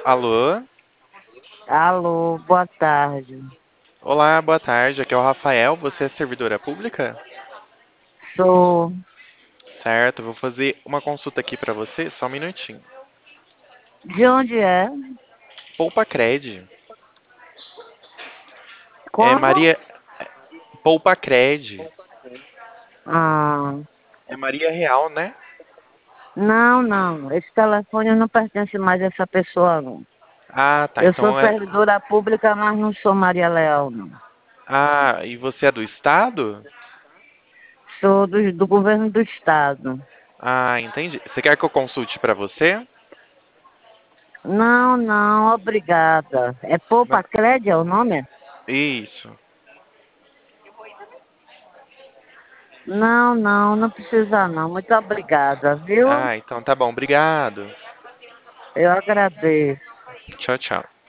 Alô? Alô, boa tarde. Olá, boa tarde. Aqui é o Rafael. Você é servidora pública? Sou. Certo, vou fazer uma consulta aqui pra você, só um minutinho. De onde é? Poupa Cred. É Como? Maria. Poupa Cred. Ah, É Maria Real, né? não, não. Esse telefone não pertence mais a essa pessoa, não. Ah, tá. Eu sou Então é. servidora pública, mas não sou Maria Leal, não. Ah, e você é do estado? Sou do governo do estado. Ah, entendi. Você quer que eu consulte pra você? Não, não, obrigada. É Não. Poupa Crédito é o nome? Isso. Não, não, não precisa não. Muito obrigada, viu? Ah, então tá bom. Obrigado. Eu agradeço. Tchau, tchau.